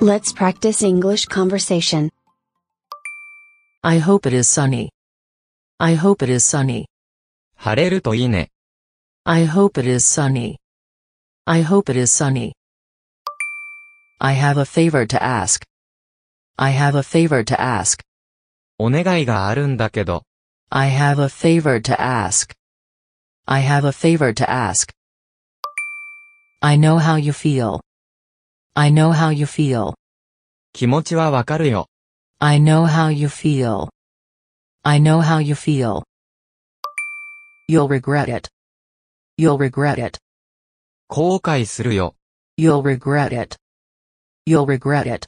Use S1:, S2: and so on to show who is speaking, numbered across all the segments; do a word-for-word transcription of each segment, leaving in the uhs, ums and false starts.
S1: Let's practice English conversation.
S2: I hope it is sunny. I hope it is sunny.
S3: 晴れるといいね。
S2: I hope it is sunny. I hope it is sunny. I have a favor to ask. I have a favor to ask.
S3: お願いがあるんだけど。
S2: I have a favor to ask. I have a favor to ask. I know how you feel. I know how you feel.
S3: 気持ちはわかるよ。
S2: I know how you feel. I know how you feel. You'll regret it. You'll regret it.
S3: 後悔するよ。
S2: You'll regret it. You'll regret it.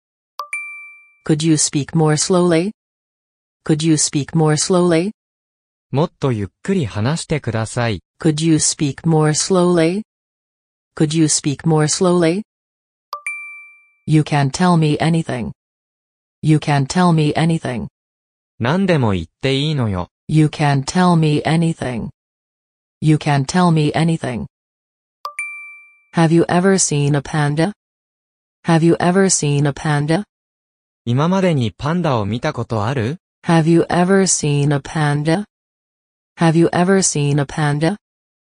S2: Could you speak more slowly? Could you speak more slowly?
S3: もっとゆっくり話してください。
S2: Could you speak more slowly? Could you speak more slowly? You can tell me anything. You can tell me anything.
S3: 何でも言っていいのよ。
S2: You can tell me anything. You can tell me anything. Have you ever seen a panda? Have you ever seen a panda?
S3: 今までにパンダを見たことある？
S2: Have you ever seen a panda? Have you ever seen a panda?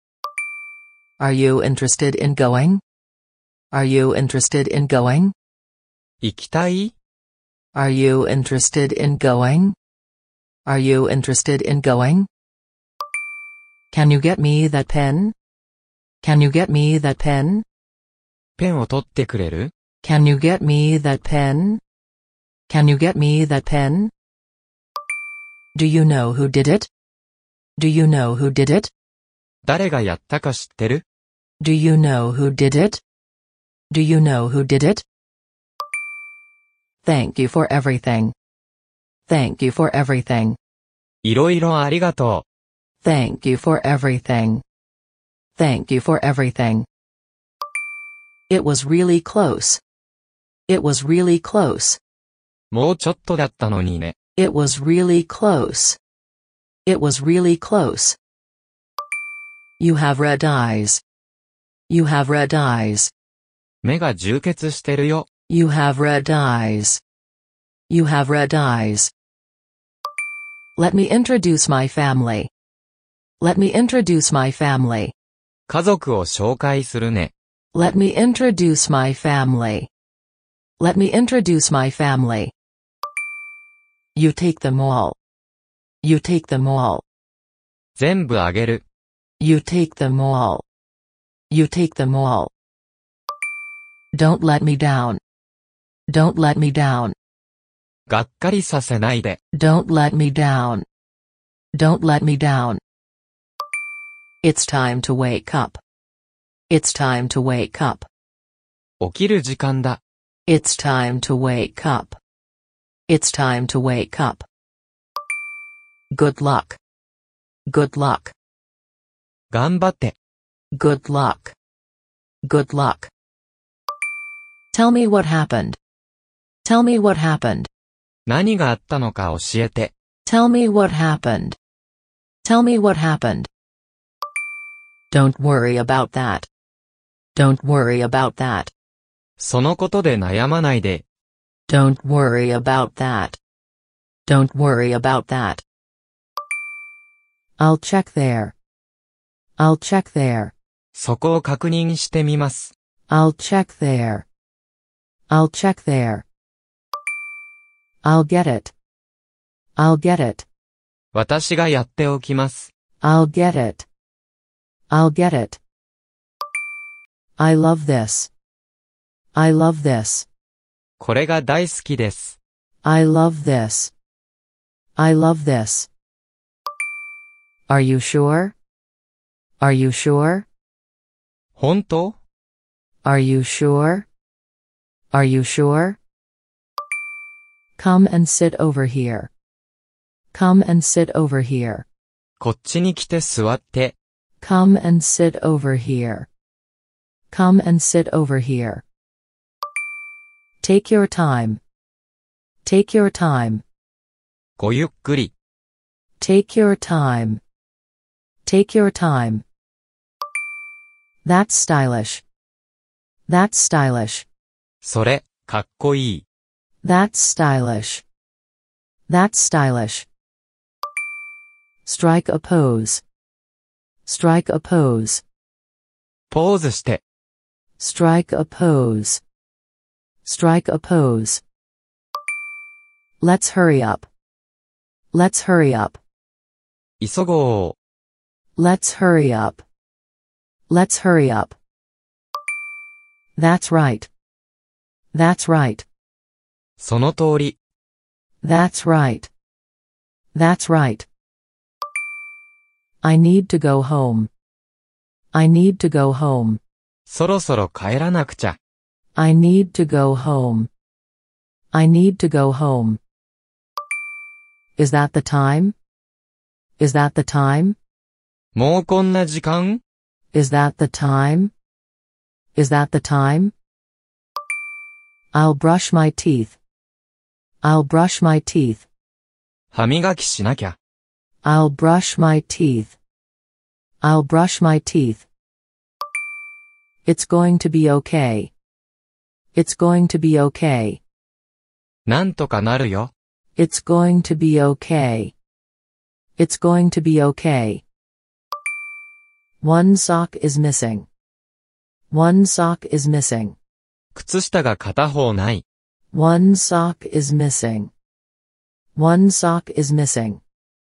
S2: Are you interested in going? Are you interested in going?
S3: 行きたい？
S2: Are you interested in going? Are you interested in going? Can you get me that pen? Can you get me that pen?
S3: ペンを取ってくれる？
S2: Can you get me that pen? Can you get me that pen? Do you know who did it? Do you know who did it?
S3: 誰がやったか知ってる？
S2: Do you know who did it? Do you know who did it? Thank you for everything. Thank you for everything.
S3: いろいろありがと
S2: Thank you for everything. Thank you for everything. It was really close. It was really close.
S3: う。もうちょっとだったのにね。
S2: It was really close. It was really close. You have red eyes. You have red eyes.
S3: 目が充血してるよ。
S2: You have red eyes. You have red eyes. Let me introduce my family. Let me introduce my family.
S3: 家族を紹介するね。
S2: Let me introduce my family. Let me introduce my family. You take them all. You take them all.
S3: 全部あげる。
S2: You take them all. You take them all. Don't let me down. Don't let me down.
S3: がっかりさせないで。
S2: Don't let me down. Don't let me down. It's time to wake up. It's time to wake up.
S3: 起きる時間だ。
S2: It's time to wake up. It's time to wake up. Good luck. Good luck.
S3: 頑張って。
S2: Good luck. Good luck. Tell me what happened. Tell me what happened.
S3: 何があったのか教えて。
S2: Tell me what happened. Tell me what happened. Don't worry about that. Don't worry about that.
S3: そのことで悩まないで。
S2: Don't worry about that. Don't worry about that. I'll check there. I'll check there.
S3: そこを確認してみます。
S2: I'll check there. I'll check there. I'll get it. I'll get it.
S3: 私がやっておきます。
S2: I'll get it. I'll get it. I love this. I love this.
S3: これが大好きです。
S2: I love this. I love this. Are you sure? Are you sure?
S3: 本当？
S2: Are you sure? Are you sure? Come and sit over here. Come and sit over here.
S3: こっちに来て座って。
S2: Come and sit over here. Come and sit over here. Take your time. Take your time.
S3: ごゆっくり。
S2: Take your time. Take your time. That's stylish. That's stylish.
S3: それ、 かっこいい。
S2: That's stylish. That's stylish. Strike a pose. Strike a pose.
S3: ポーズして。
S2: Strike a pose. Strike a pose. Let's hurry up. Let's hurry up.
S3: 急ごう。
S2: Let's hurry up. Let's hurry up. That's right. That's right.
S3: その通り。
S2: That's right. That's right. I need to go home. I need to go home.
S3: そろそろ帰らなくちゃ。
S2: I need to go home. I need to go home. Is that the time? Is that the time?
S3: もうこんな時間？
S2: Is that the time? Is that the time? I'll brush my teeth. I'll brush my teeth.
S3: 歯磨きしなきゃ。
S2: I'll brush my teeth. I'll brush my teeth. It's going to be okay. It's going to be okay.
S3: なんとかなるよ。
S2: It's going to be okay. It's going to be okay. One sock is missing. One sock is missing.
S3: 靴下が片方ない。
S2: One sock is missing. One sock is missing.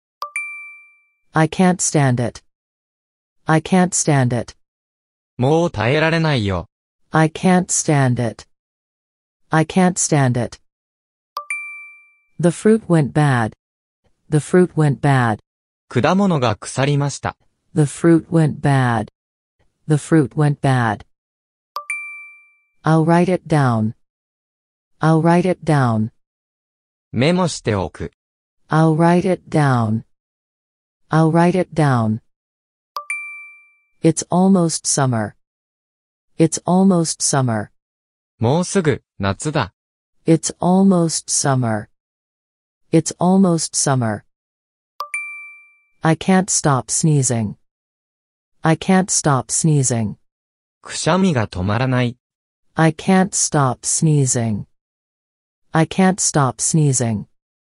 S2: I can't stand it. I can't stand it.
S3: もう耐えられないよ。
S2: I can't stand it. I can't stand it. The fruit went bad. The fruit went bad.
S3: 果物が腐りました。
S2: The fruit went bad. The fruit went bad. I'll write it down. I'll write it down.
S3: メモしておく。
S2: I'll write it down. I'll write it down. It's almost summer. It's almost summer.
S3: もうすぐ、夏だ。
S2: It's almost summer. It's almost summer. I can't stop sneezing. I can't stop sneezing.
S3: くしゃみが止まらない。
S2: I can't stop sneezing. I can't stop sneezing.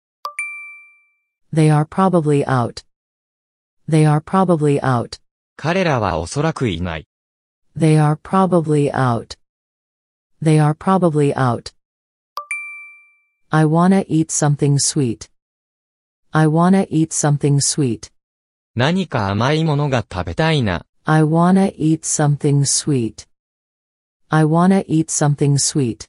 S2: They are probably out. They are probably out.
S3: 彼らはおそらくいない。
S2: They are probably out. They are probably out. I wanna eat something sweet. I wanna eat something sweet.
S3: 何か甘いものが食べたいな。
S2: I wanna eat something sweet. I wanna eat something sweet.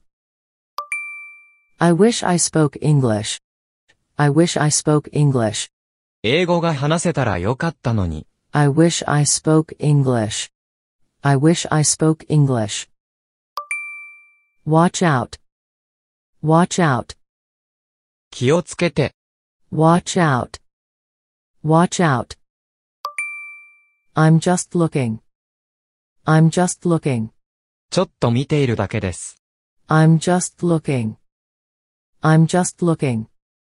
S2: I wish I spoke English. I wish I spoke English.
S3: 英語が話せたらよかったのに。
S2: I wish I spoke English. I wish I spoke English. Watch out. Watch out.
S3: 気をつけて。
S2: Watch out. Watch out. I'm just looking. I'm just looking.
S3: ちょっと見ているだけです。
S2: I'm just looking. I'm just looking.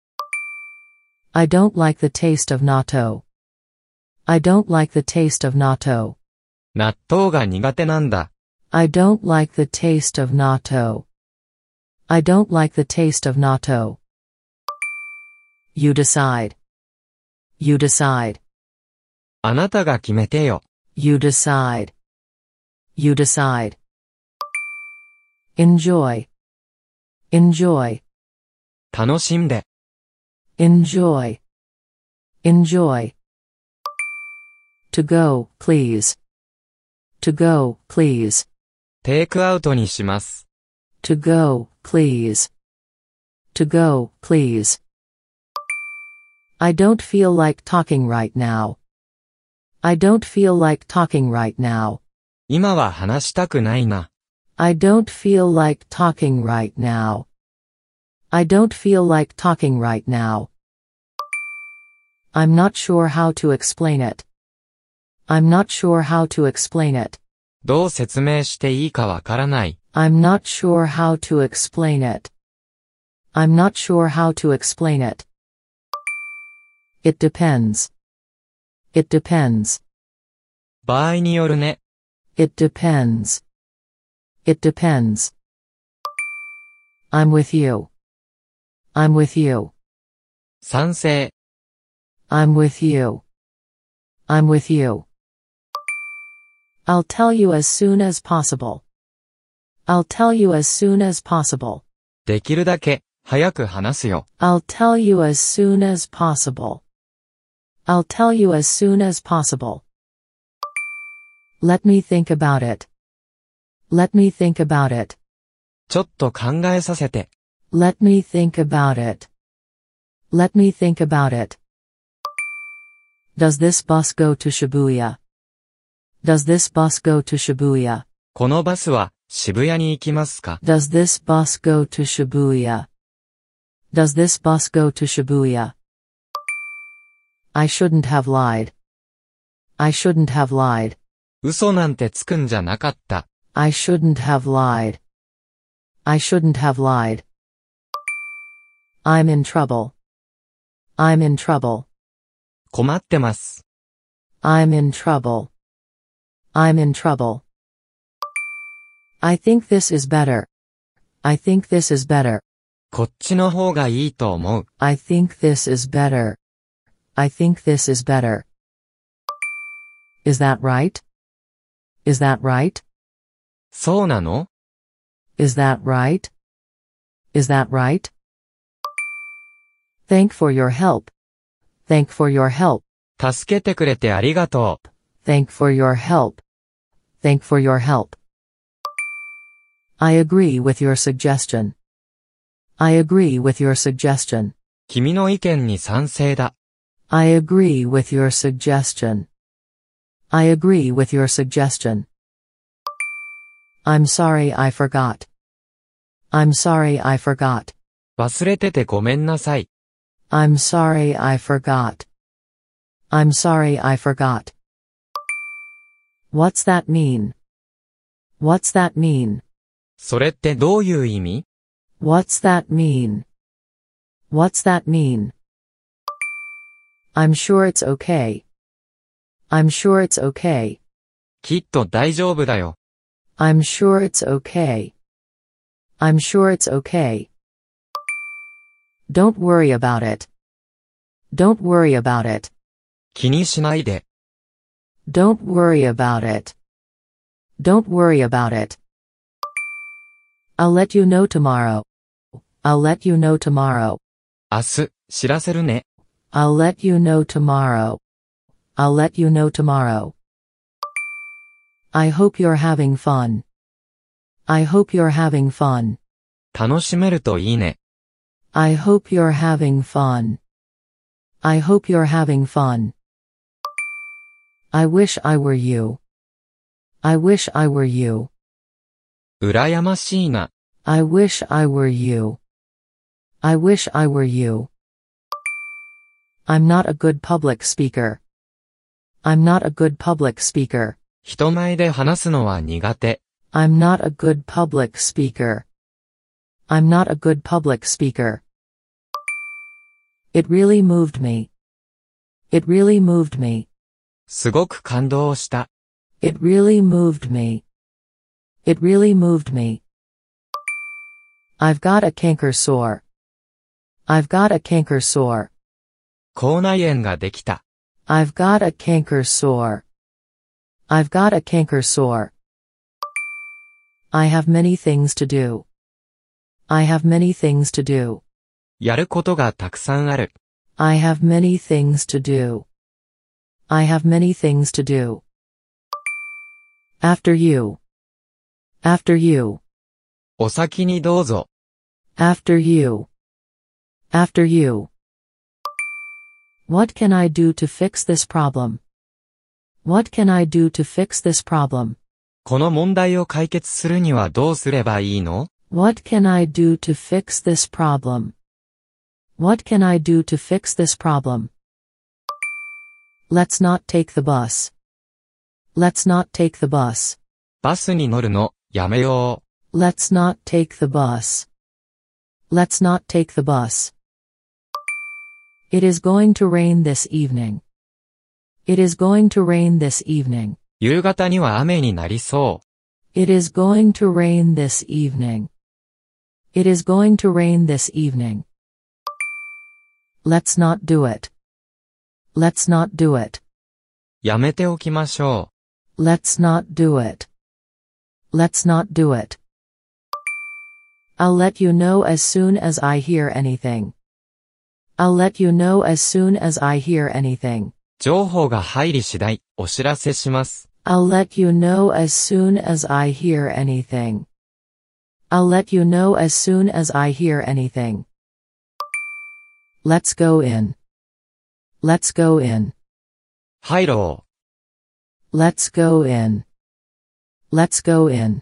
S2: I don't like the taste of natto. I don't like the taste of natto.
S3: 納豆が苦手なんだ。
S2: I don't like the taste of natto. I don't like the taste of natto. You decide. You decide.
S3: あなたが決めてよ。
S2: You decide. You decide. Enjoy. Enjoy.
S3: 楽しんで。
S2: Enjoy. Enjoy. To go, please. To go, please.
S3: テイクアウトにします。
S2: To go, please. To go, please. I don't feel like talking right now. I don't feel like talking right now.
S3: 今は話したくないな。
S2: I don't feel like talking right now. I don't feel like talking right now. I'm not sure how to explain it. I'm not sure how to explain it.
S3: どう説明していいかわからない。
S2: I'm not sure how to explain it. I'm not sure how to explain it. It depends. It depends.
S3: 場合によるね。
S2: It depends. It depends. I'm with you. I'm with you.
S3: 賛成。
S2: I'm with you. I'm with you. I'll tell you as soon as possible. I'll tell you as soon as possible.
S3: できるだけ、早く話すよ。
S2: I'll tell you as soon as possible. I'll tell you as soon as possible. Let me think about it. Let me think about it.
S3: ちょっと考えさせて。
S2: Let me think about it. Let me think about it. Does this bus go to Shibuya? Does this bus go to Shibuya?
S3: このバスは渋谷に行きますか？
S2: Does this bus go to Shibuya? Does this bus go to Shibuya? I shouldn't have lied. I shouldn't have lied.
S3: 嘘なんてつくんじゃなかった。
S2: I shouldn't have lied. I shouldn't have lied. I'm in trouble. I'm in trouble.
S3: 困ってます。
S2: I'm in trouble. I'm in trouble. I think this is better. I think this is better.
S3: こっちの方がいいと思う。
S2: I think this is better. I think this is better. Is that right? Is that right?
S3: そうなの？
S2: Is that right? Is that right? Thank for your help. Thank for your help.
S3: 助けてくれてありがとう。
S2: Thank for your help. Thank for your help. I agree with your suggestion. I agree with your suggestion.
S3: 君の意見に賛成だ。
S2: I agree with your suggestion. I agree with your suggestion. I'm sorry I forgot. I'm sorry I forgot.
S3: 忘れててごめんなさい。
S2: I'm sorry I forgot. I'm sorry I forgot. What's that mean? What's that mean?
S3: それってどういう意味？
S2: What's that mean? What's that mean? I'm sure it's okay. I'm sure it's okay.
S3: きっと大丈夫だよ。
S2: I'm sure it's okay. I'm sure it's okay. Don't worry about it. Don't worry about it.
S3: 気にしないで。
S2: Don't worry about it. Don't worry about it. I'll let you know tomorrow. I'll let you know tomorrow.
S3: 明日、知らせるね。
S2: I'll let you know tomorrow. I'll let you know tomorrow. I hope you're having fun. I hope you're having fun.
S3: 楽しめるといいね。
S2: I hope you're having fun. I hope you're having fun. I wish I were you. I wish I were you.
S3: 羨ましいな。
S2: I wish I were you. I wish I were you. I'm not a good public speaker. I'm not a good public speaker.
S3: 人前で話すのは苦手。
S2: I'm not a good public speaker. I'm not a good public speaker. It really moved me. It really moved me.
S3: すごく感動した。
S2: It really moved me. It really moved me. I've got a canker sore. I've got a canker sore.
S3: 口内炎ができた。
S2: I've got a canker sore. I've got a canker sore. I have many things to do. I have many things to do.
S3: やることがたくさんある。
S2: I have many things to do. I have many things to do. After you. After you.
S3: お先にどうぞ。
S2: After you. After you. What can I do to fix this problem? What can I do to fix this problem?
S3: この問題を解決するにはどうすればいいの？
S2: What can I do to fix this problem? What can I do to fix this problem? Let's not take the bus. Let's not take the bus.
S3: バスに乗るの、やめよう。
S2: Let's not take the bus. Let's not take the bus. It is going to rain this evening. It is going to rain this evening.
S3: 夕方には雨になりそう。
S2: It is going to rain this evening. It is going to rain this evening. Let's not do it. Let's not do it.
S3: やめておきましょ
S2: Let's not do it. Let's not do it. I'll let you know as soon as I hear anything. I'll let you know as soon as I hear anything.
S3: う。情報が入り次第、お知らせします。
S2: I'll let you know as soon as I hear anything. I'll let you know as soon as I hear anything. Let's go in. Let's go in.
S3: 入ろ
S2: Let's go in. Let's go in.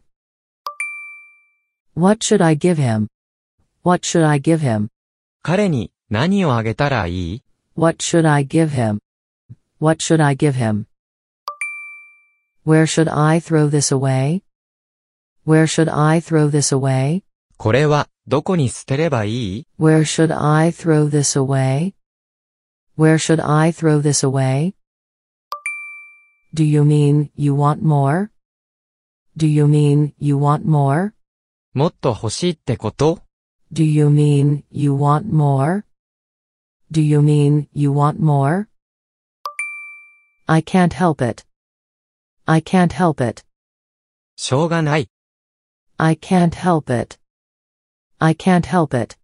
S2: What should I give him? What should I give him?
S3: う。彼に何をあげたらいい
S2: What should I give him? What should I give him? Where should I throw this away? Where should I throw this away?
S3: これはどこに捨てればいい
S2: Where should I throw this away? Where should I throw this away? Do you mean you want more? Do you mean you want more?
S3: もっと欲しいってこと
S2: Do you mean you want more? Do you mean you want more? I can't help it. I can't help it.
S3: しょうがない。
S2: I can't help it. I can't help it.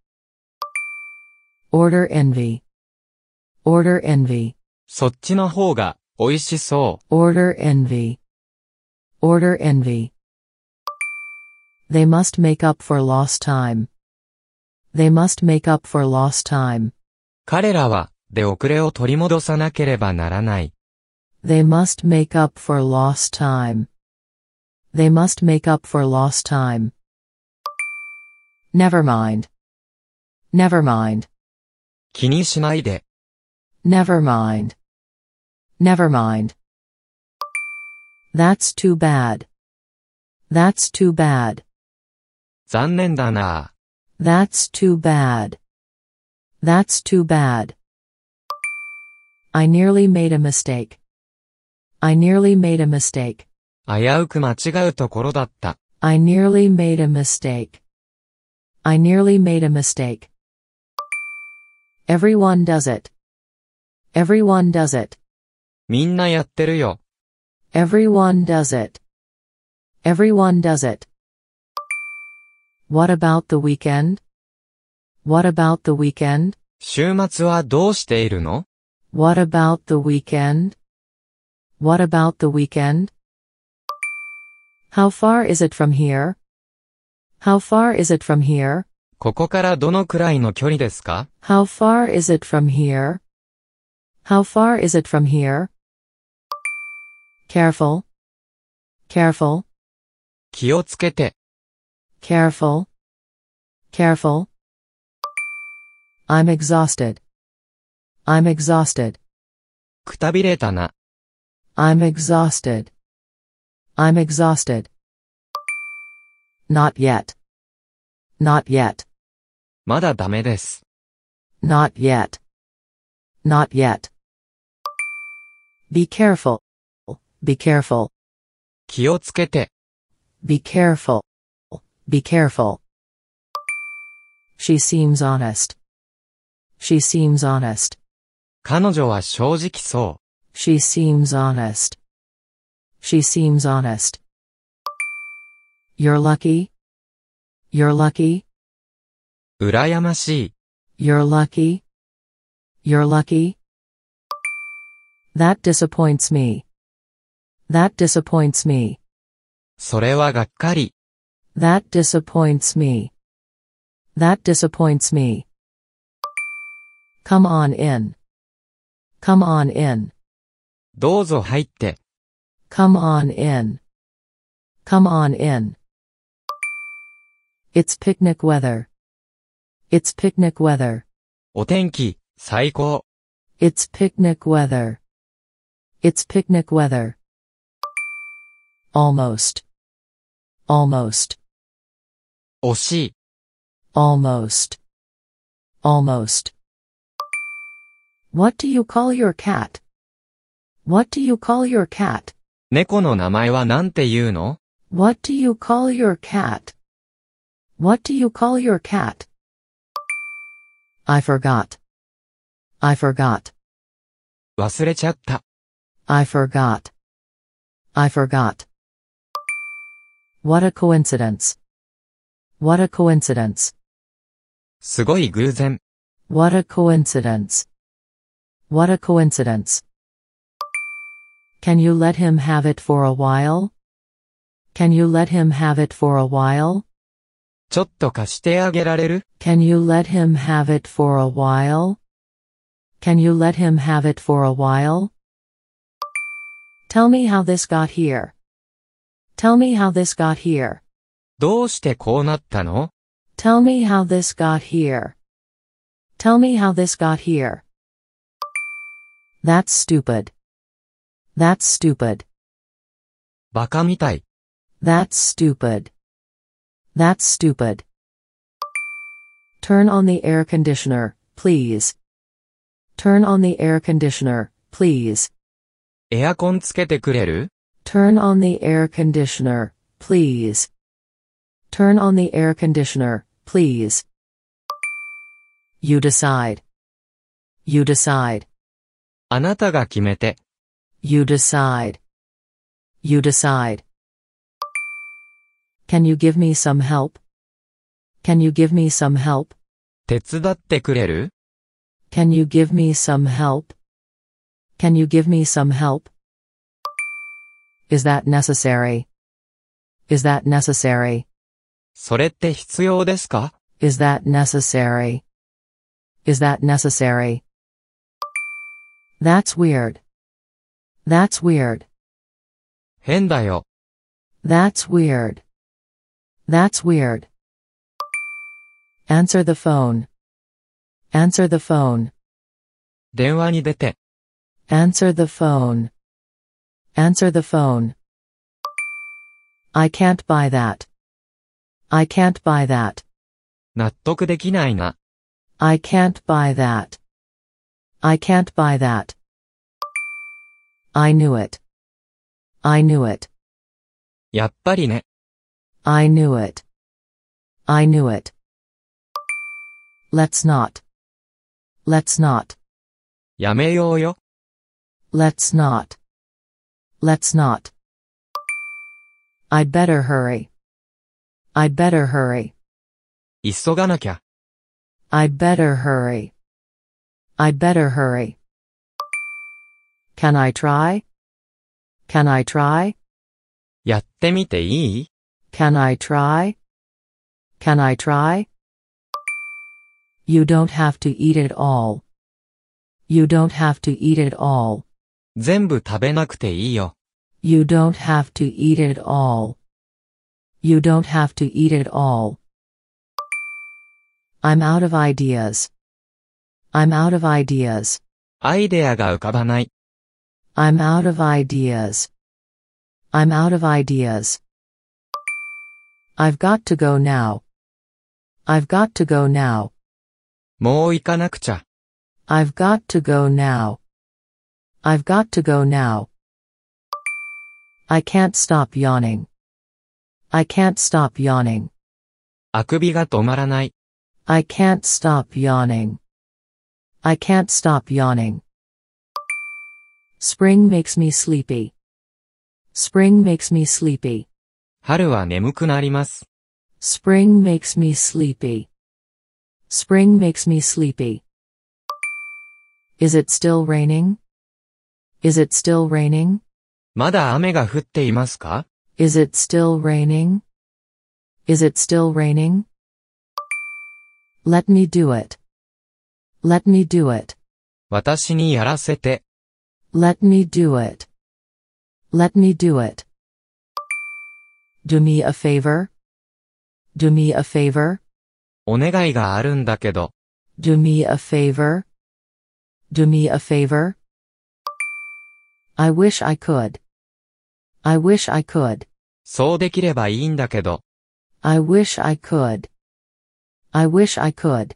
S2: Order envy. Order envy.
S3: そっちの方が美味しそ
S2: Order envy. Order envy. They must make up for lost time. They must make up for lost time.
S3: う。彼らは出遅れを取り戻さなければならない。
S2: They must make up for lost time. They must make up for lost time. Never mind. Never mind.
S3: 気にしないで。
S2: Never mind. Never mind. That's too bad. That's too bad.
S3: 残念だな。
S2: That's too bad. That's too bad. I nearly made a mistake. I nearly made a mistake.
S3: 危うく間違うところだった。
S2: I nearly made a mistake. I nearly made a mistake. Everyone does it. Everyone does it.
S3: みんなやってるよ。
S2: Everyone does it. Everyone does it. What about the weekend? What about the weekend?
S3: 週末はどうしているの
S2: What about the weekend? What about the weekend? How far is it from here? How far is it from here?
S3: ここからどのくらいの距離ですか
S2: How far is it from here? How far is it from here? Careful. Careful.
S3: 気をつけて。
S2: Careful. Careful. I'm exhausted. I'm exhausted.
S3: くたびれたな。
S2: I'm exhausted. I'm exhausted. Not yet. Not yet.
S3: まだダメです。
S2: Not yet. Not yet. Be careful. Be careful.
S3: 気をつけて。
S2: Be careful. Be careful. She seems honest. She seems honest.
S3: 彼女は正直そ
S2: She seems honest. She seems honest. You're lucky. You're lucky.
S3: う。羨ましい。
S2: You're lucky. You're lucky. That disappoints me. That disappoints me.
S3: それはがっかり。
S2: That disappoints me. That disappoints me. Come on in. Come on in.
S3: どうぞ入って。
S2: Come on in. Come on in. It's picnic weather. It's picnic weather.
S3: お天気、最高。
S2: It's picnic weather. It's picnic weather. Almost. Almost.
S3: 惜しい。
S2: Almost. Almost. What do you call your cat? What do you call your cat?
S3: 猫の名前はなんて言うの
S2: What do you call your cat? What do you call your cat? I forgot. I forgot.
S3: 忘れちゃった。
S2: I forgot. I forgot. What a coincidence. What a coincidence.
S3: すごい偶然。
S2: What a coincidence. What a coincidence. Can you let him have it for a while? Can you let him have it for a while?
S3: ちょっと貸してあげられる？
S2: Can you let him have it for a while? Can you let him have it for a while? Tell me how this got here. Tell me how this got here.
S3: どうしてこうなったの？
S2: Tell me how this got here. Tell me how this got here. That's stupid. That's stupid.
S3: バカみたい。
S2: That's stupid. That's stupid. Turn on the air conditioner, please. Turn on the air conditioner, please.
S3: エアコンつけてくれる？
S2: Turn on the air conditioner, please. Turn on the air conditioner, please. You decide. You decide.
S3: あなたが決めて。
S2: You decide. You decide. Can you give me some help? Can you give me some help?
S3: 手伝ってくれる？
S2: Can you give me some help? Can you give me some help? Is that necessary? Is that necessary?
S3: それって必要ですか？
S2: Is that necessary? Is that necessary? That's weird. That's weird.
S3: 変だよ。
S2: That's weird. That's weird. Answer the phone. Answer the phone.
S3: 電話に出て。
S2: Answer the phone. Answer the phone. I can't buy that. I can't buy that.
S3: 納得できないな。
S2: I can't buy that. I can't buy that. I knew it. I knew it.
S3: やっぱりね。
S2: I knew it. I knew it. Let's not. Let's not.
S3: やめようよ。
S2: Let's not. Let's not. I'd better hurry. I'd better hurry.
S3: 急がなきゃ。
S2: I'd better hurry. I'd better hurry. Can I try? Can I try?
S3: やってみていい？
S2: Can I try? Can I try? You don't have to eat it all. You don't have to eat it all.
S3: 全部食べなくていいよ。
S2: You don't have to eat it all. You don't have to eat it all. I'm out of ideas. I'm out of ideas.
S3: アイデアが浮かばない。
S2: I'm out of ideas. I'm out of ideas. I've got to go now. I've got to go now.
S3: もう行かなくちゃ。
S2: I've got to go now. I've got to go now. I can't stop yawning. I can't stop yawning.
S3: あくびが止まらない。
S2: I can't stop yawning. I can't stop yawning. Spring makes me sleepy. Spring makes me sleepy.
S3: 春は眠くなります。
S2: Spring makes me sleepy. Spring makes me sleepy. Is it still raining? Is it still raining?
S3: まだ雨が降っていますか？
S2: Is it still raining? Is it still raining? Let me do it. Let me do it.
S3: 私にやらせて。
S2: Let me do it. Let me do it. Do me a favor? Do me a favor?
S3: お願いがあるんだけど。
S2: Do me a favor? Do me a favor? I wish I could. I wish I could.
S3: そうできればいいんだけど。
S2: I wish I could. I wish I could.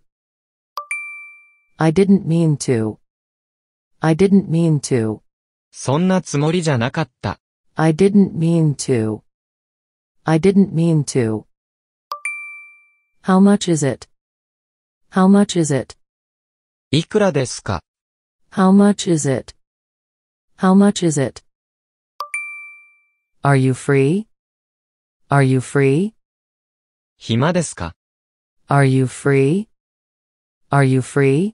S2: I didn't mean to. I didn't mean to.
S3: そんなつもりじゃなかった。
S2: I didn't mean to. I didn't mean to. How much is it? How much is it?
S3: いくらですか？
S2: How much is it? How much is it? Are you free? Are you free?
S3: 暇ですか？
S2: Are you free? Are you free?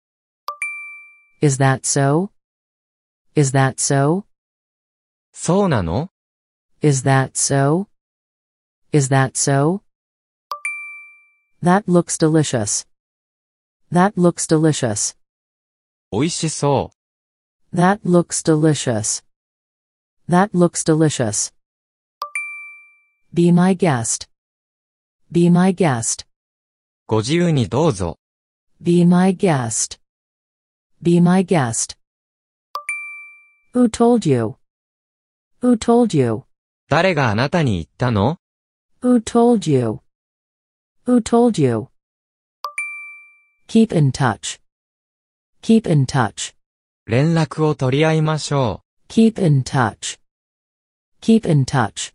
S2: Is that so? Is that so?
S3: そうなの？
S2: Is that so? Is that so? That looks delicious. That looks delicious.
S3: 美味しそ
S2: That looks delicious. That looks delicious. Be my guest. Be my guest.
S3: う。ご自由にどうぞ。
S2: Be my guest. Be my guest. Who told you? Who told you?
S3: 誰があなたに言ったの？
S2: Who told you? Who told you? Keep in touch. Keep in touch.
S3: 連絡を取り合いましょ
S2: Keep in touch. Keep in touch.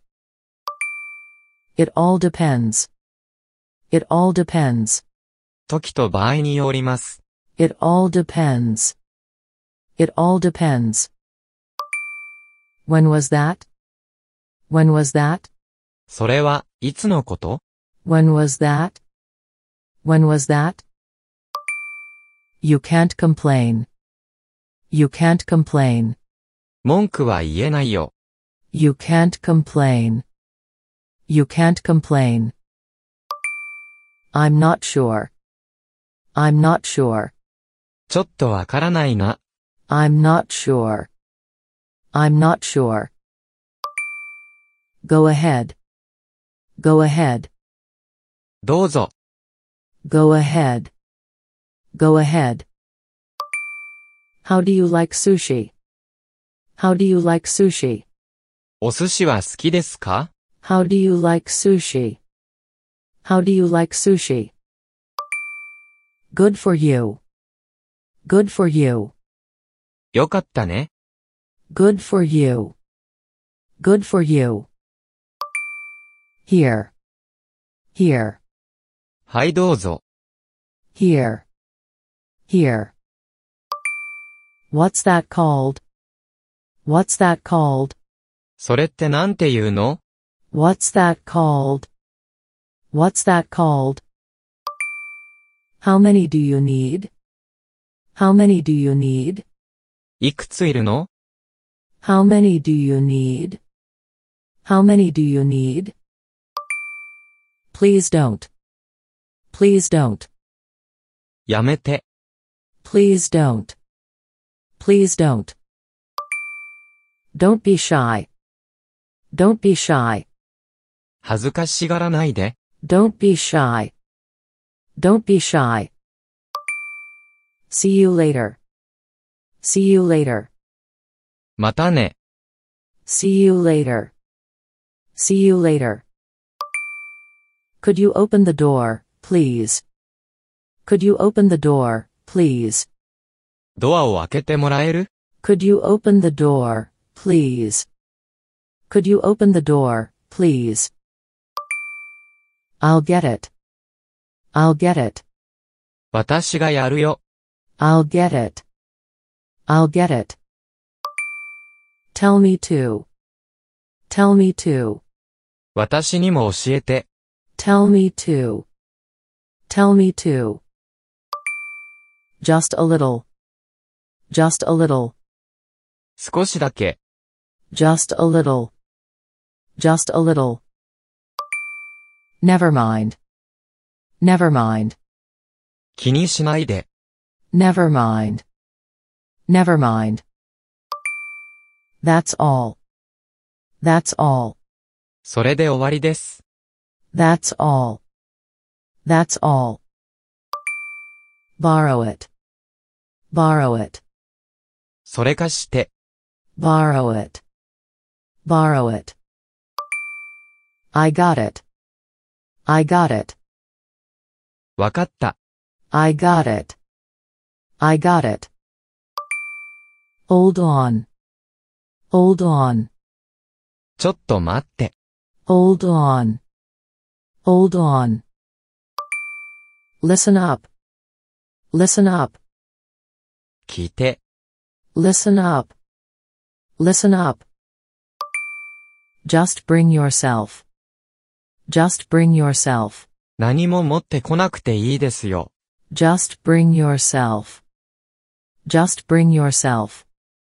S2: It all depends. It all depends.
S3: う。時と場合によります。
S2: It all depends. It all depends. When was that? When was that?
S3: それは、いつのこと？
S2: When was that? When was that? You can't complain. You can't complain.
S3: 文句は言えないよ。
S2: You can't complain. You can't complain. I'm not sure. I'm not sure.
S3: ちょっとわからないな。
S2: I'm not sure. I'm not sure. Go ahead. Go ahead.
S3: どうぞ。
S2: Go ahead. Go ahead. How do you like sushi? How do you like sushi?
S3: お寿司は好きですか？
S2: How do you like sushi? How do you like sushi? Good for you. Good for you.
S3: よかったね。
S2: Good for you. Good for you. Here. Here.
S3: はいどうぞ。
S2: Here. Here. What's that called? What's that called?
S3: それってなんて言うの？
S2: What's that called? What's that called? How many do you need? How many do you need?
S3: いくついるの？
S2: How many do you need? How many do you need? Please don't. Please don't.
S3: やめて。
S2: Please don't. Please don't. Don't be shy. Don't be shy.
S3: 恥ずかしがらないで。
S2: Don't be shy. Don't be shy. See you later. See you later.
S3: またね。
S2: See you later. See you later. Could you open the door, please? Could you open the door, please?
S3: ドアを開けてもらえる？
S2: Could you open the door, please? Could you open the door, please? I'll get it. I'll get it.
S3: 私がやるよ。
S2: I'll get it. I'll get it. Tell me to. Tell me to.
S3: 私にも教えて。
S2: Tell me to. Tell me to. Just a little. Just a little.
S3: 少しだけ。
S2: Just a little. Just a little. Never mind. Never mind.
S3: 気にしないで。
S2: Never mind. Never mind. That's all. That's all.
S3: それで終わりです。
S2: That's all. That's all. Borrow it. Borrow it.
S3: それ貸して。
S2: Borrow it. Borrow it. I got it. I got it.
S3: わかった。
S2: I got it. I got it. Hold on. Hold on.
S3: ちょっと待って。
S2: Hold on. Hold on. Listen up. Listen up.
S3: 聞いて。
S2: Listen up. Listen up. Just bring yourself. Just bring yourself.
S3: 何も持ってこなくていいですよ。
S2: Just bring yourself. Just bring yourself.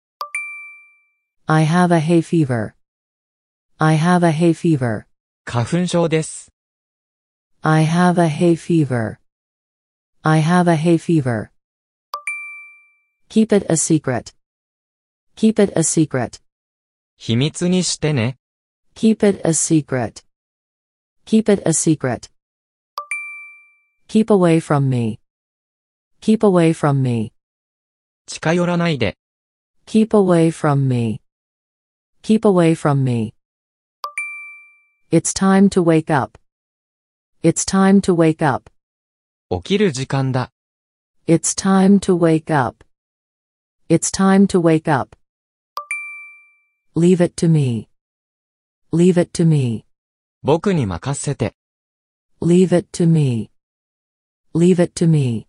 S2: I have a hay fever. I have a hay fever.
S3: 花粉症です。
S2: I have a hay fever. I have a hay fever. Keep it a secret. Keep it a secret.
S3: 秘密にしてね。
S2: Keep it a secret. Keep it a secret. Keep away from me. Keep away from me.
S3: 近寄らないで。
S2: Keep away from me. Keep away from me. It's time to wake up. It's time to wake up.
S3: 起きる時間だ。
S2: It's time to wake up. It's time to wake up. Leave it to me. Leave it to me.
S3: 僕に任せて。
S2: Leave it to me. Leave it to me.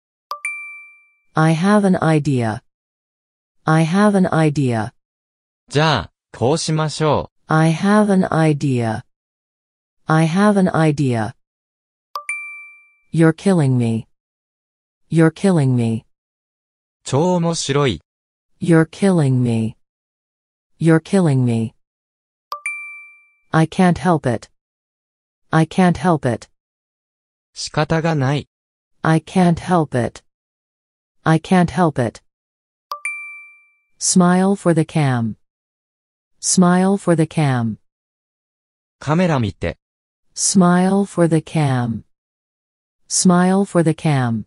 S2: I have an idea. I have an idea.
S3: じゃあ、こうしましょ
S2: I have an idea. I have an idea. You're killing me. You're killing me.
S3: う。超面白い。
S2: You're killing me. You're killing me. I can't help it. I can't help it.
S3: 仕方がない。
S2: I can't help it. I can't help it. Smile for the cam. Smile for the cam.
S3: カメラ見て。
S2: Smile for the cam. Smile for the cam.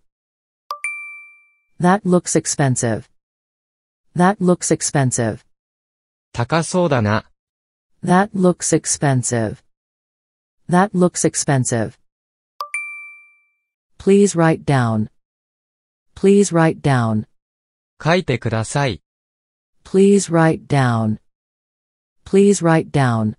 S2: That looks expensive. That looks expensive.
S3: 高そうだな。
S2: That looks expensive. That looks expensive. Please write down. Please write down.
S3: 書いてください。
S2: Please write down. Please write down.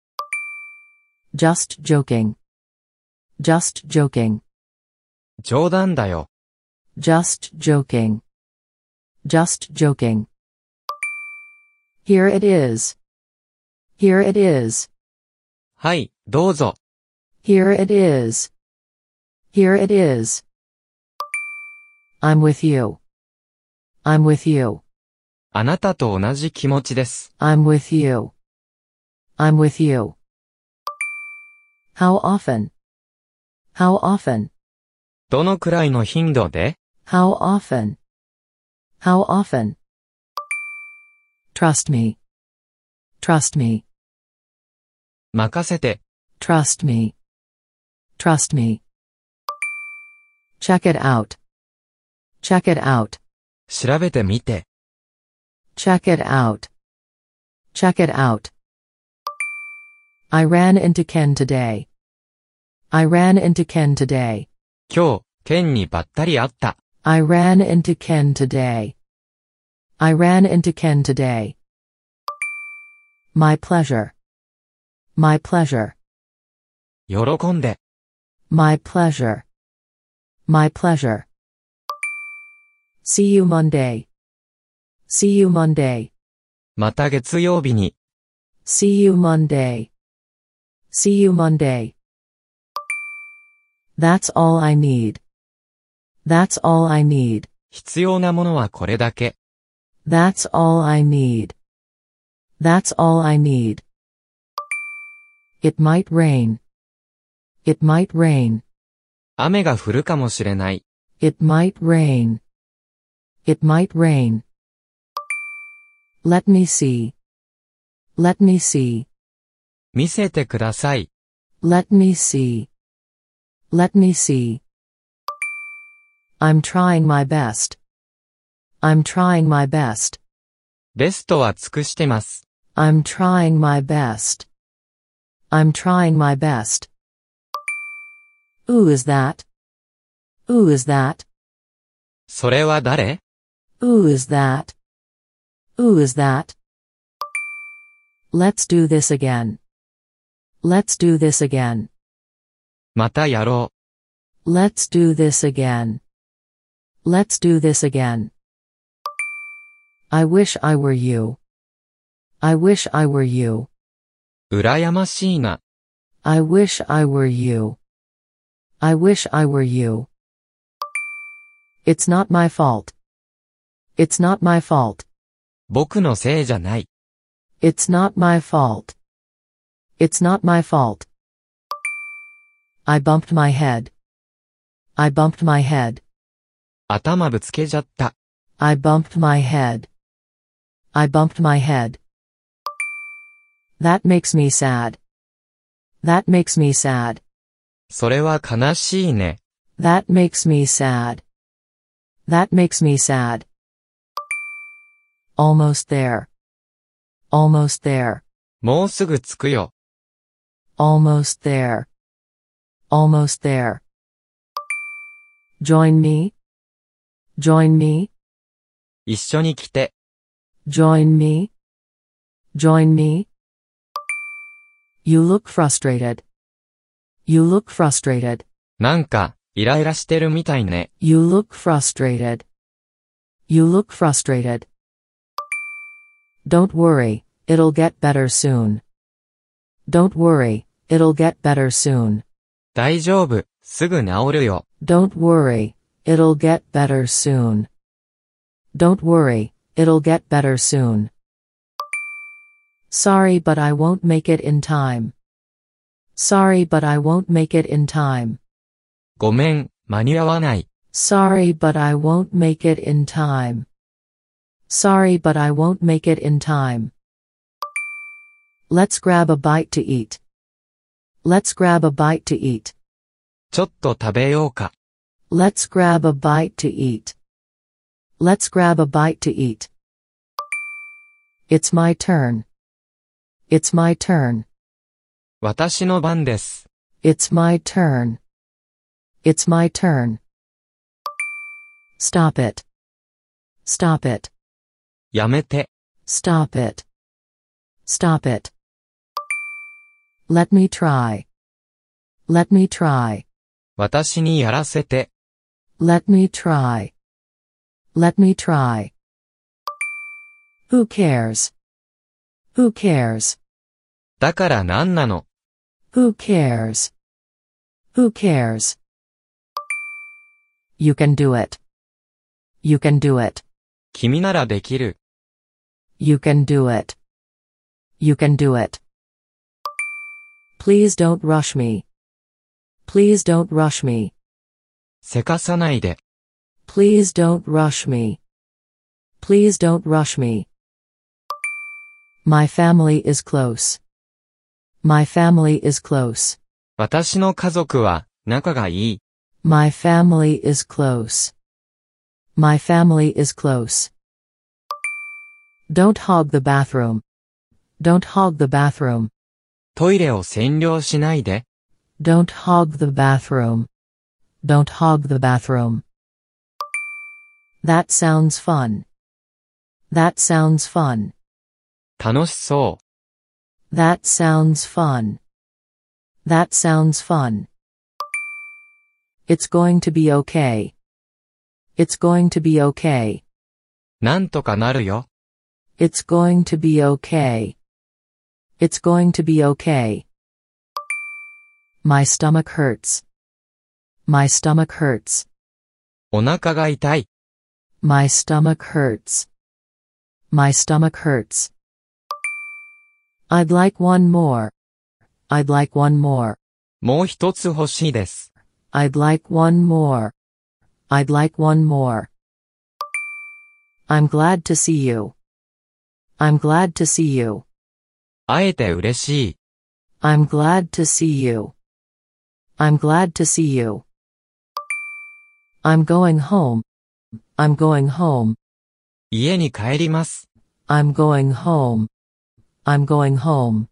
S2: Just joking. Just joking.
S3: 冗談だよ。
S2: Just joking. Just joking. Here it is. Here it is.
S3: はい、どうぞ。
S2: Here it is. Here it is. I'm with you. I'm with you.
S3: あなたと同じ気持ちです。
S2: I'm with you. I'm with you. How often? How often?
S3: どのくらいの頻度で？
S2: How often? How often? Trust me. Trust me.
S3: 任せて。
S2: Trust me. Trust me. Check it out. Check it out.
S3: 調べてみて。
S2: Check it out. Check it out. I ran into Ken today. I ran into Ken today.
S3: 今日、ケンにばったり会った。
S2: I ran into Ken today. I ran into Ken today. My pleasure. My pleasure.
S3: 喜んで。
S2: My pleasure. My pleasure. See you Monday. See you Monday.
S3: また月曜日に。
S2: See you Monday. See you Monday. That's all I need. That's all I need.
S3: 必要なものはこれだけ。
S2: That's all I need. That's all I need. It might rain. It might rain.
S3: 雨が降るかもしれない。
S2: It might rain. It might rain. Let me see. Let me see.
S3: 見せてください。
S2: Let me see. Let me see. I'm trying my best. I'm trying my best.
S3: ベストは尽くしてます。
S2: I'm trying my best. I'm trying my best. Who is that? Who is that?
S3: それは誰？
S2: Who is that? Who is that? Let's do this again. Let's do this again.
S3: またやろう。
S2: Let's do this again. Let's do this again. I wish I were you. I wish I were you.
S3: 羨ましいな。
S2: I wish I were you. I wish I were you. It's not my fault. It's not my fault.
S3: 僕のせいじゃない。
S2: It's not my fault. It's not my fault. I bumped my head. I bumped my head.
S3: 頭ぶつけちゃった。
S2: I bumped my head. I bumped my head. That makes me sad. That makes me sad.
S3: それは悲しいね。
S2: That makes me sad. That makes me sad. Almost there. Almost there.
S3: もうすぐ着くよ。
S2: Almost there. Almost there. Join me. Join me.
S3: 一緒に来て。
S2: Join me. Join me. You look frustrated. You look frustrated.
S3: なんか、イライラしてるみたいね。
S2: You look frustrated. You look frustrated. Don't worry, it'll get better soon. Don't worry, it'll get better soon.
S3: 大丈夫、すぐ治るよ。
S2: Don't worry, it'll get better soon. Don't worry, it'll get better soon. Sorry, but I won't make it in time. Sorry, but I won't make it in time.
S3: ごめん、間に合わない。
S2: Sorry, but I won't make it in time. Sorry, but I won't make it in time. Let's grab a bite to eat. Let's grab a bite to eat.
S3: ちょっと食べようか。
S2: Let's grab a bite to eat. Let's grab a bite to eat. It's my turn. It's my turn.
S3: 私の番です。
S2: It's my turn. It's my turn. Stop it. Stop it.
S3: やめて。
S2: Stop it. Stop it. Let me try. Let me try.
S3: 私にやらせて。
S2: Let me try. Let me try. Who cares? Who cares?
S3: だから何なの？
S2: Who cares? Who cares? You can do it. You can do it.
S3: 君ならできる。
S2: You can do it. You can do it. Please don't rush me. Please don't rush me.
S3: せかさないで。
S2: Please don't rush me. Please don't rush me. My family is close. My family is close.
S3: 私の家族は仲がいい。
S2: My family is close. My family is close. Don't hog the bathroom. Don't hog the bathroom.
S3: トイレを占領しないで。
S2: Don't hog the bathroom. Don't hog the bathroom. That sounds fun. That sounds fun.
S3: 楽しそう。
S2: That sounds fun. That sounds fun. It's going to be okay. It's going to be okay.
S3: なんとかなるよ。
S2: It's going to be okay. It's going to be okay. My stomach hurts. My stomach hurts.
S3: お腹が痛い。
S2: My stomach hurts. My stomach hurts. I'd like one more. I'd like one more.
S3: もう一つ欲しいです。
S2: I'd like one more. I'd like one more. I'm glad to see you. I'm glad to see you.
S3: 会えて嬉しい。
S2: I'm glad to see you. I'm glad to see you. I'm going home. I'm going home.
S3: 家に帰ります。
S2: I'm going home. I'm going home.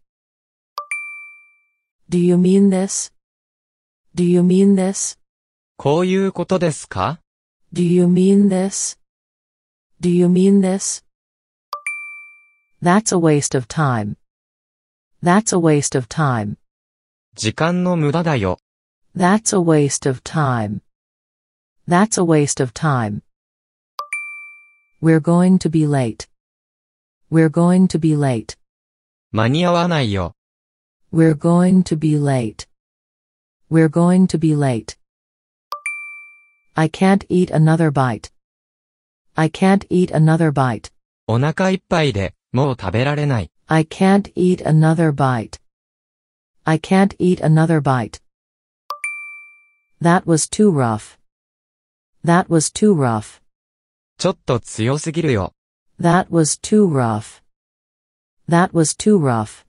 S2: Do you mean this? Do you mean this?
S3: こういうことですか？
S2: Do you mean this? Do you mean this? That's a waste of time. That's a waste of time.
S3: 時間の無駄だよ。
S2: That's a waste of time. That's a waste of time. We're going to be late. We're going to be late.
S3: 間に合わないよ。
S2: We're going to be late. We're going to be late. I can't eat another bite. I can't eat another bite.
S3: お腹いっぱいで、もう食べられない。
S2: I can't eat another bite. I can't eat another bite. That was too rough. That was too rough.
S3: ちょっと強すぎるよ。
S2: That was too rough. That was too rough.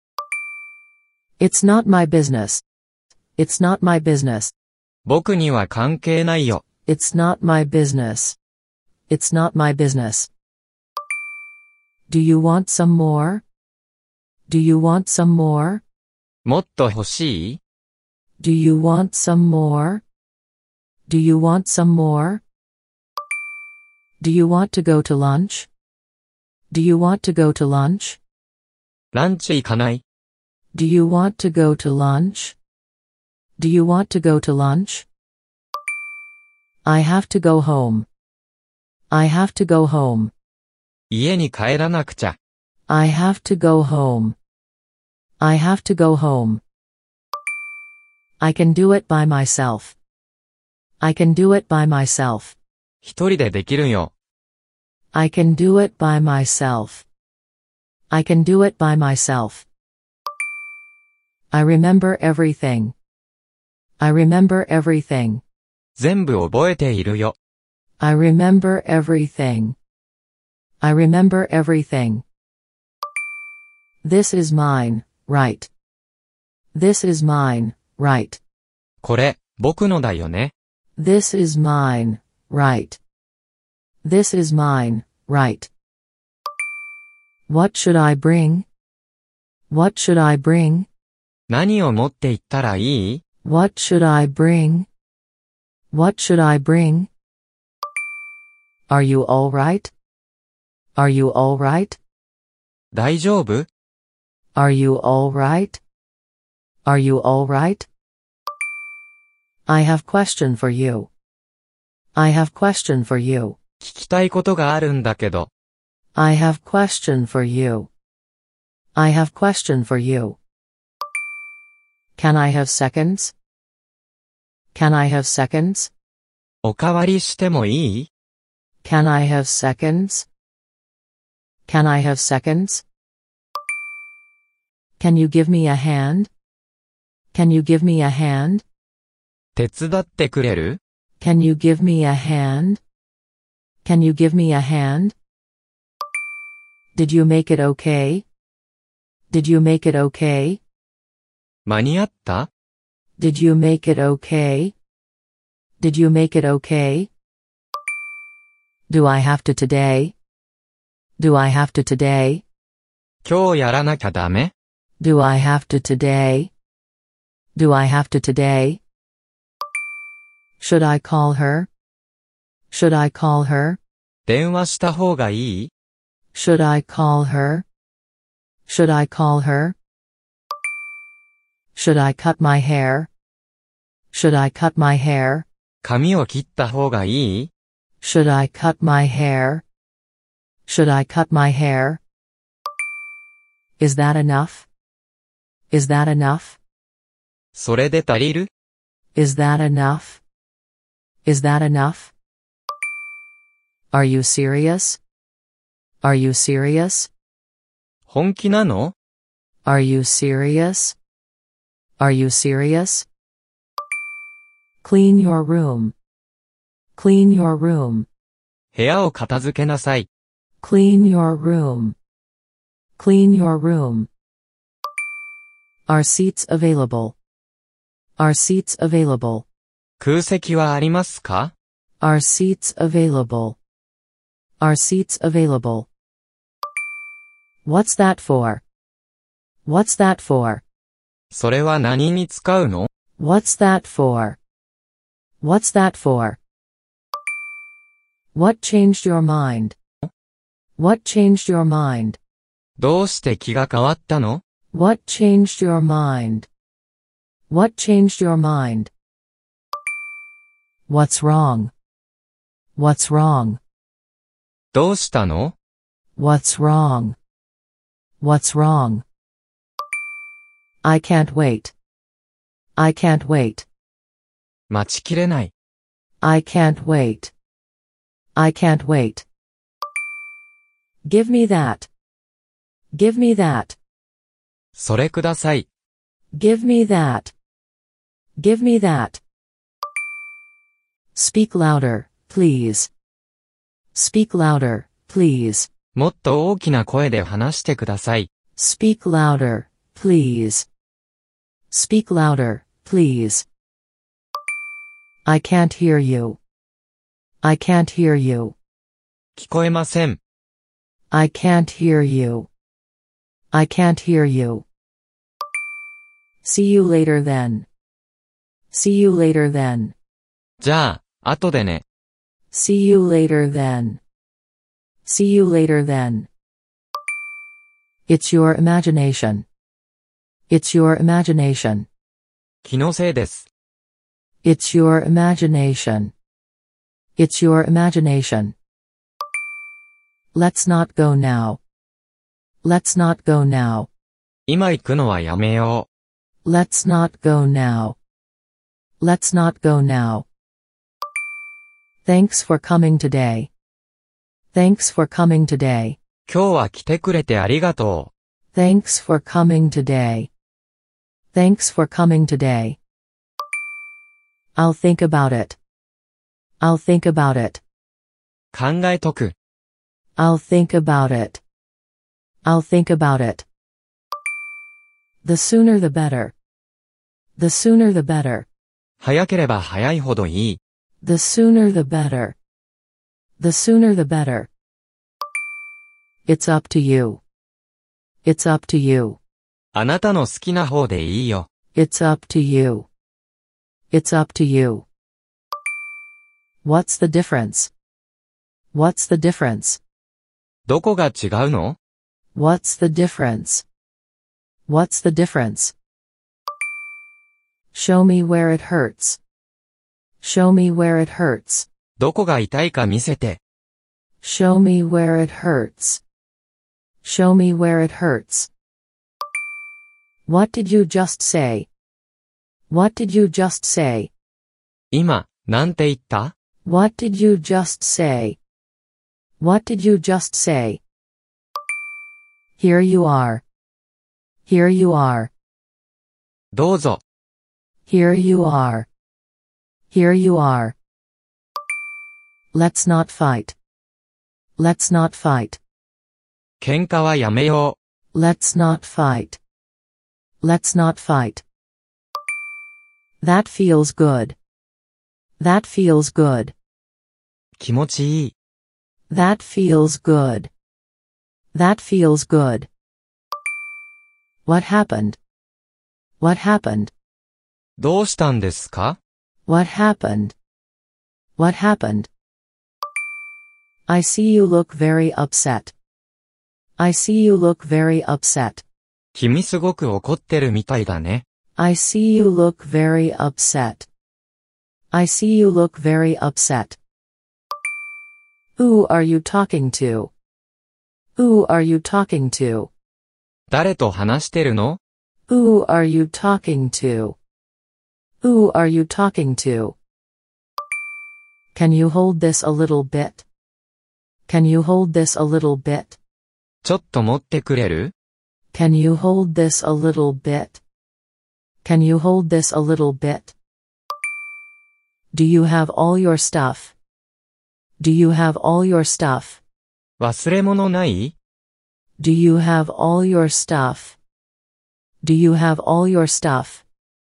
S2: It's not my business. It's not my business.
S3: 僕には関係ないよ。
S2: It's not my business. It's not my business. Do you want some more? Do you want some more?
S3: もっと欲しい？
S2: Do you want some more? Do you want some more? Do you want to go to lunch? Do you want to go to lunch?
S3: ランチ行かない？
S2: Do you want to go to lunch? Do you want to go to lunch? I have to go home. I have to go home.
S3: 家に帰らなくちゃ。
S2: I have to go home. I have to go home. I can do it by myself. I can do it by myself.
S3: 一人でできるよ。
S2: I can do it by myself. I can do it by myself. I remember everything. I remember everything.
S3: 全部覚えているよ。
S2: I remember everything. I remember everything. This is mine, right? This is mine, right?
S3: これ、僕のだよね。
S2: This is mine, right? This is mine, right? What should I bring? What should I bring?
S3: 何を持って行ったらいい？
S2: What should I bring? What should I bring? Are you all right? Are you all right?
S3: 大丈夫？
S2: Are you all right? Are you all right? I have question for you. I have question for you.
S3: 聞きたいことがあるんだけど。
S2: I have question for you. I have question for you. Can I have seconds? Can I have seconds?
S3: おかわりしてもいい？
S2: Can I have seconds? Can I have seconds? Can you give me a hand? Can you give me a hand?
S3: 手伝ってくれる？
S2: Can you give me a hand? Can you give me a hand? Did you make it okay? Did you make it okay?
S3: 間に合った？
S2: Did you make it okay? Did you make it okay? Do I have to today? Do I have to today?
S3: 今日やらなきゃダメ？
S2: Do I have to today? Do I have to today? Should I call her? Should I call her?
S3: 電話した方がいい？
S2: Should I call her? Should I call her? Should I cut my hair? Should I cut my hair?
S3: 髪を切った方がいい？
S2: Should I cut my hair? Should I cut my hair? Is that enough? Is that enough?
S3: それで足りる？
S2: Is that enough? Is that enough? Are you serious? Are you serious?
S3: 本気なの？
S2: Are you serious? Are you serious? Clean your room. Clean your room.
S3: 部屋を片付けなさい。
S2: Clean your room. Clean your room. Are seats available? Are seats available?
S3: 空席はありますか？
S2: Are seats available? Are seats available? What's that for? What's that for?
S3: それは何に使うの？
S2: What's that for? What's that for? What changed your mind? What changed your mind?
S3: どうして気が変わったの？
S2: What changed your mind? What changed your mind? What's wrong? What's wrong?
S3: どうしたの？
S2: What's wrong? What's wrong? I can't wait. I can't wait.
S3: 待ちきれない。
S2: I can't wait. I can't wait. Give me that. Give me that.
S3: それください。
S2: Give me that. Give me that. Speak louder, please. Speak louder, please.
S3: もっと大きな声で話してください。
S2: Speak louder, please. Speak louder, please. I can't hear you. I can't hear you.
S3: 聞こえません。
S2: I can't hear you. I can't hear you. See you later then. See you later then.
S3: じゃあ、後でね。
S2: See you later then. See you later then. It's your imagination. It's your imagination.
S3: 気のせいです。
S2: It's your imagination. It's your imagination. Let's not go now. Let's not go now.
S3: 今行くのはやめよ
S2: Let's not go now. Let's not go now. Thanks for coming today. Thanks for coming today.
S3: う。今日は来てくれてありがと
S2: Thanks for coming today. Thanks for coming today. I'll think about it. I'll think about it.
S3: う。考えとく。
S2: I'll think about it. I'll think about it. The sooner the better. The sooner the better.
S3: 早ければ早いほどいい。
S2: The sooner the better. The sooner the better. It's up to you. It's up to you.
S3: あなたの好きな方でいいよ。
S2: It's up to you. It's up to you. What's the difference? What's the difference?
S3: どこが違うの？
S2: What's the difference? What's the difference? Show me where it hurts. Show me where it hurts.
S3: どこが痛いか見せて。
S2: Show me where it hurts. Show me where it hurts. What did you just say? What did you just say?
S3: 今、なんて言った？
S2: What did you just say? What did you just say? Here you are. Here you are.
S3: どうぞ。
S2: Here you are. Here you are. Let's not fight. Let's not fight.
S3: 喧嘩はやめよ
S2: Let's not fight. Let's not fight. That feels good. That feels good.
S3: う。気持ちいい。
S2: That feels good. That feels good. What happened? What happened?
S3: どうしたんですか？
S2: What happened? What happened? I see you look very upset. I see you look very upset.
S3: 君すごく怒ってるみたいだね。
S2: I see you look very upset. I see you look very upset. Who are you talking to? Who are you talking to?
S3: 誰と話してるの？
S2: Who are you talking to? Who are you talking to? Can you hold this a little bit? Can you hold this a little bit?
S3: ちょっと持ってくれる？
S2: Can you hold this a little bit? Can you hold this a little bit? Do you have all your stuff? Do you have all your stuff?
S3: 忘れ物ない？
S2: Do you have all your stuff? Do you have all your stuff?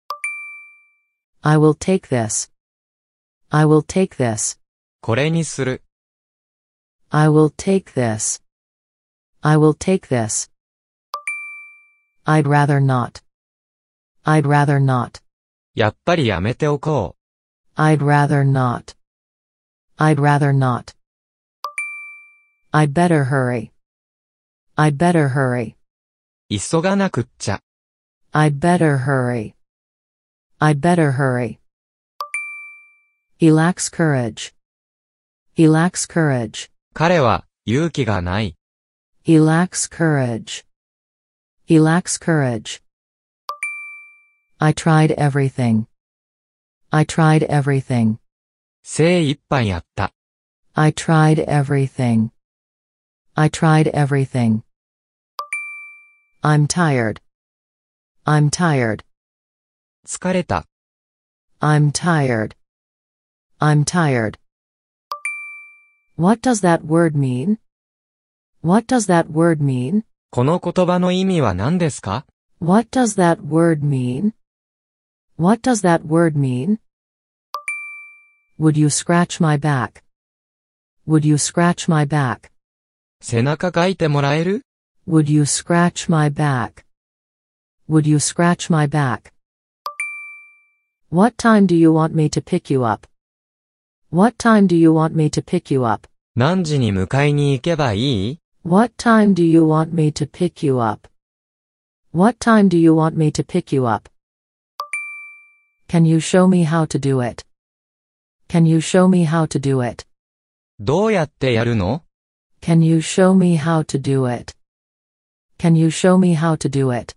S2: I will take this. I will take this.
S3: これにする。
S2: I will take this. I will take this. I'd rather not. I'd rather not.
S3: やっぱりやめておこ
S2: I'd rather not. I'd rather not. I'd better hurry. I'd better hurry.
S3: う。急がなくっちゃ。
S2: I'd better hurry. I'd better hurry. He lacks courage. He lacks courage.
S3: 彼は勇気がない。
S2: He lacks courage. He lacks courage. I tried everything. I tried everything.
S3: 精一杯やった。
S2: I tried everything. I tried everything. I'm tired. I'm tired.
S3: 疲れた。
S2: I'm tired. I'm tired. What does that word mean? What does that word mean?
S3: この言葉の意味は何ですか？
S2: What does that word mean? What does that word mean? Would you scratch my back? Would you scratch my back?
S3: 背中かいてもらえる？
S2: Would you scratch my back? Would you scratch my back? What time do you want me to pick you up? What time do you want me to pick you up?
S3: 何時に迎えに行けばいい？
S2: What time do you want me to pick you up? What time do you want me to pick you up? Can you show me how to do it? Can you show me how to do it?
S3: どうやってやるの？
S2: Can you show me how to do it? Can you show me how to do it?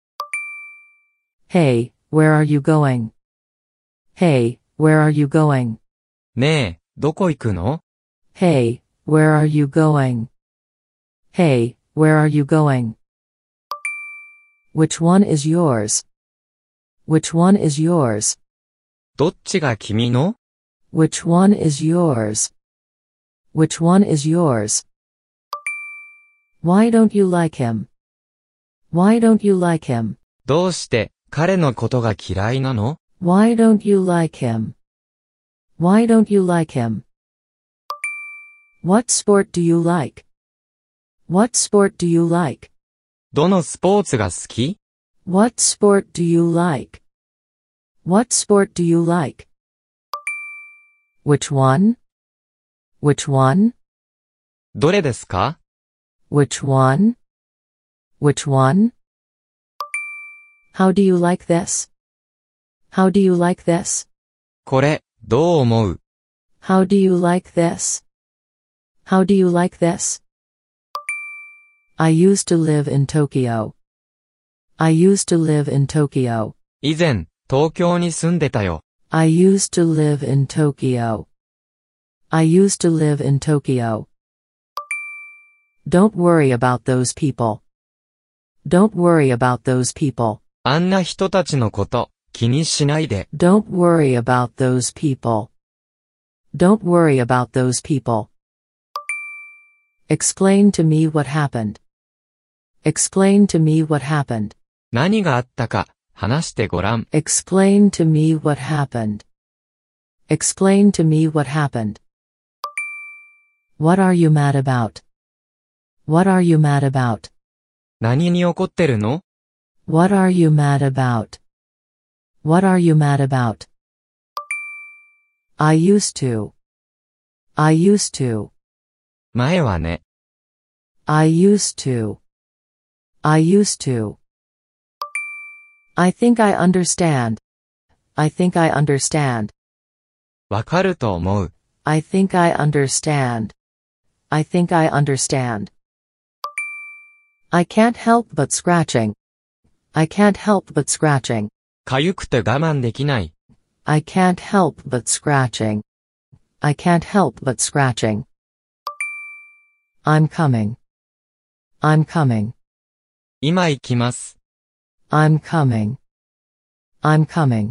S2: Hey, where are you going? Hey, where are you going?
S3: ねえ、どこ行くの？
S2: Hey, where are you going? Hey, where are you going? Which one is yours? Which one is yours?
S3: どっちが君の？
S2: Which one is yours? Which one is yours? Why don't you like him? Why don't you like him?
S3: どうして彼のことが嫌いなの？
S2: Why don't you like him? Why don't you like him? What sport do you like? What sport do you like?
S3: どのスポーツが好き？
S2: What sport do you like? What sport do you like? Which one? Which one?
S3: どれですか？
S2: Which one? Which one? How do you like this? How do you like this?
S3: これ、どう思う？
S2: How do you like this? How do you like this? I used to live in Tokyo. I used to live in Tokyo.
S3: 以前、東京に住んでたよ。
S2: I used to live in Tokyo. I used to live in Tokyo. Don't worry about those people. Don't worry about those people.
S3: あんな人たちのこと、気にしないで。
S2: Don't worry about those people. Don't worry about those people. Explain to me what happened. Explain to me what happened.
S3: 何があったか、話してごらん。
S2: Explain to me what happened. Explain to me what happened. What are you mad about? What are you mad about?
S3: 何に怒ってるの？
S2: What are you mad about? What are you mad about? I used to. I used to.
S3: 前はね。
S2: I used to. I used to. I think I understand. I think I understand.
S3: わかると思う。
S2: I think I understand. I think I understand. I can't help but scratching. I can't help but scratching.
S3: かゆくて我慢できない。
S2: I can't help but scratching. I can't help but scratching. I'm coming. I'm coming.
S3: 今行きます。
S2: I'm coming. I'm coming.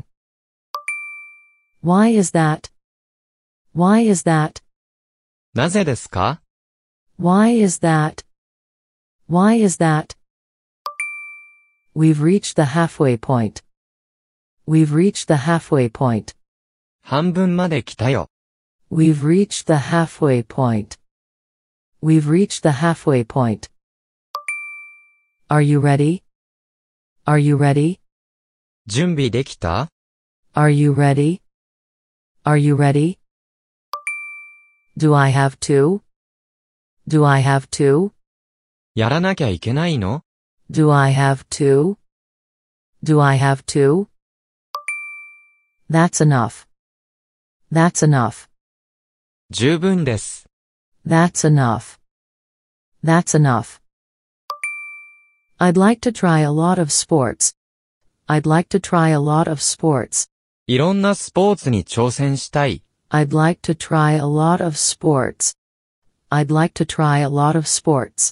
S2: Why is that? Why is that?
S3: なぜですか？
S2: Why is that? Why is that? We've reached the halfway point. We've reached the halfway point.
S3: 半分まで来たよ。
S2: We've reached the halfway point. We've reached the halfway point. Are you ready? Are you ready?
S3: 準備できた？
S2: Are you ready? Are you ready? Do I have to? Do I have to?
S3: やらなきゃいけないの？
S2: Do I have to? Do I have to? That's enough. That's enough.
S3: 十分です。
S2: That's enough. That's enough. I'd like to try a lot of sports. I'd like to try a lot of sports.
S3: いろんなスポーツに挑戦したい。
S2: I'd like to try a lot of sports. I'd like to try a lot of sports.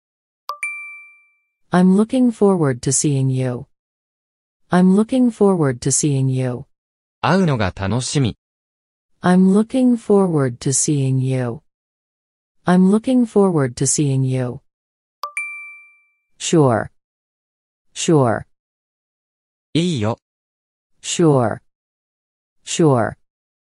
S2: I'm looking forward to seeing you. I'm looking forward to seeing you.
S3: 会うのが楽しみ。
S2: I'm looking forward to seeing you. I'm looking forward to seeing you. Sure. Sure.
S3: いいよ。
S2: Sure. Sure.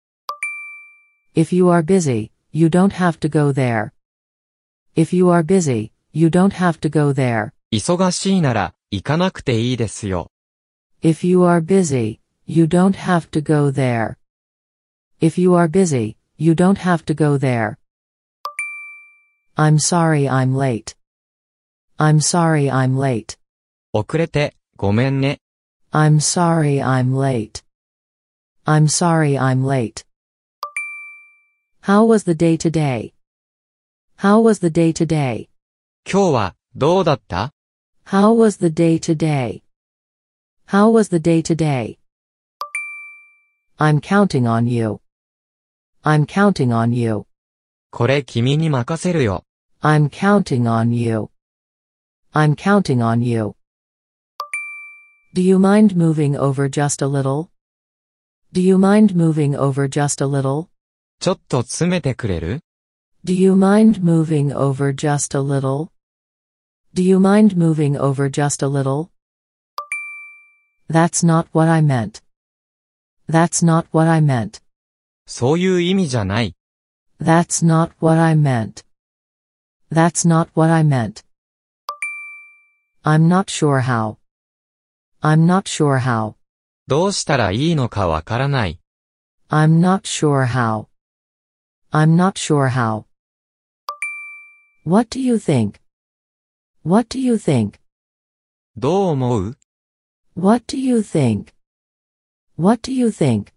S2: If you are busy, you don't have to go there. If you are busy, you don't have to go there.
S3: 忙しいなら、行かなくていいですよ。
S2: If you are busy, you don't have to go there. If you are busy, you don't have to go there. I'm sorry I'm late. I'm sorry I'm late.
S3: 遅れて、ごめんね。
S2: I'm sorry I'm late. I'm sorry I'm late. How was the day today? How was the day today?
S3: 今日は、どうだった？
S2: How was the day today? How was the day today? I'm counting on you. I'm counting on you.
S3: これ君に任せるよ。
S2: I'm counting on you. I'm counting on you. Do you mind moving over just a little? Do you mind moving over just a little?
S3: ちょっと詰めてくれる？
S2: Do you mind moving over just a little? Do you mind moving over just a little? That's not what I meant. That's not what I meant.
S3: そういう意味じゃない。
S2: That's not what I meant. That's not what I meant. I'm not sure how. I'm not sure how.
S3: どうしたらいいのかわからない。
S2: I'm not sure how. I'm not sure how. What do you think? What do you think?
S3: どう思う？
S2: What do you think? What do you think?